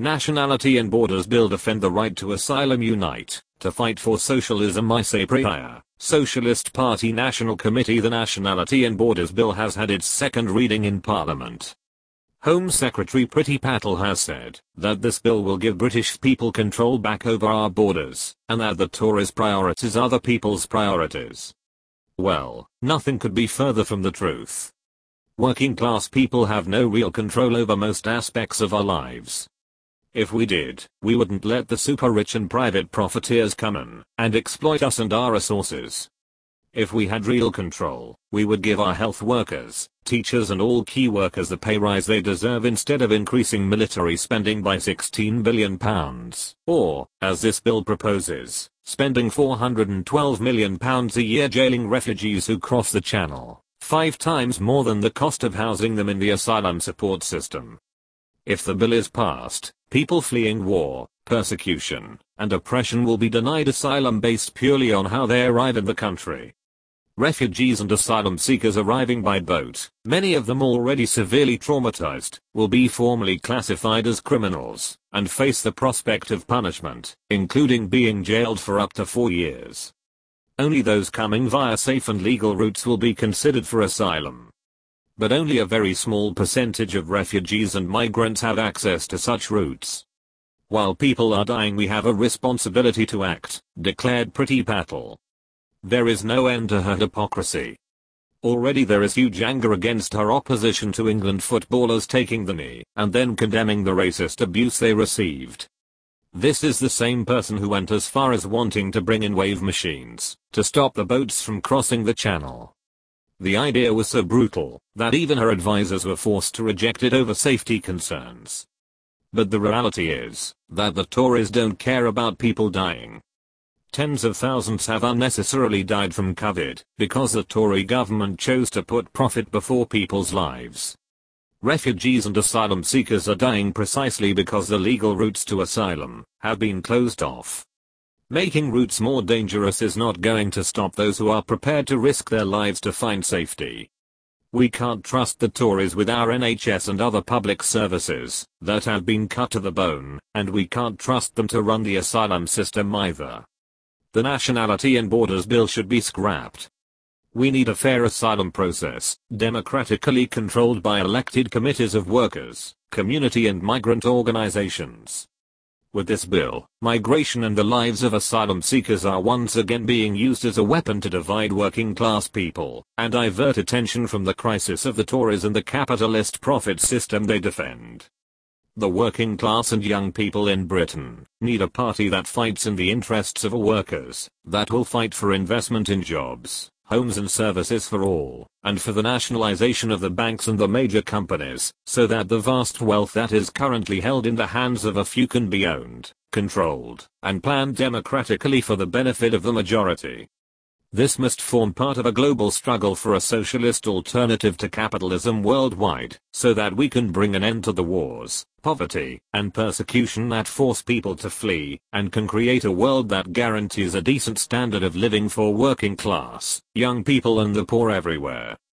Nationality and Borders Bill defend the right to asylum. Unite to fight for socialism. I say prayer. Socialist Party National Committee. The Nationality and Borders Bill has had its second reading in Parliament. Home Secretary Priti Patel has said that this bill will give British people control back over our borders, and that the Tories' priorities are other people's priorities. Well, nothing could be further from the truth. Working class people have no real control over most aspects of our lives. If we did, we wouldn't let the super rich and private profiteers come in and exploit us and our resources. If we had real control, we would give our health workers, teachers and all key workers the pay rise they deserve instead of increasing military spending by £16 billion. Or, as this bill proposes, spending £412 million a year jailing refugees who cross the channel, 5 times more than the cost of housing them in the asylum support system. If the bill is passed, people fleeing war, persecution, and oppression will be denied asylum based purely on how they arrive in the country. Refugees and asylum seekers arriving by boat, many of them already severely traumatized, will be formally classified as criminals and face the prospect of punishment, including being jailed for up to 4 years. Only those coming via safe and legal routes will be considered for asylum. But only a very small percentage of refugees and migrants have access to such routes. While people are dying, we have a responsibility to act, declared Priti Patel. There is no end to her hypocrisy. Already there is huge anger against her opposition to England footballers taking the knee and then condemning the racist abuse they received. This is the same person who went as far as wanting to bring in wave machines to stop the boats from crossing the channel. The idea was so brutal that even her advisors were forced to reject it over safety concerns. But the reality is that the Tories don't care about people dying. Tens of thousands have unnecessarily died from COVID because the Tory government chose to put profit before people's lives. Refugees and asylum seekers are dying precisely because the legal routes to asylum have been closed off. Making routes more dangerous is not going to stop those who are prepared to risk their lives to find safety. We can't trust the Tories with our NHS and other public services that have been cut to the bone, and we can't trust them to run the asylum system either. The Nationality and Borders Bill should be scrapped. We need a fair asylum process, democratically controlled by elected committees of workers, community and migrant organizations. With this bill, migration and the lives of asylum seekers are once again being used as a weapon to divide working class people and divert attention from the crisis of the Tories and the capitalist profit system they defend. The working class and young people in Britain need a party that fights in the interests of workers, that will fight for investment in jobs, homes and services for all, and for the nationalization of the banks and the major companies, so that the vast wealth that is currently held in the hands of a few can be owned, controlled, and planned democratically for the benefit of the majority. This must form part of a global struggle for a socialist alternative to capitalism worldwide, so that we can bring an end to the wars, poverty, and persecution that force people to flee, and can create a world that guarantees a decent standard of living for working class, young people and the poor everywhere.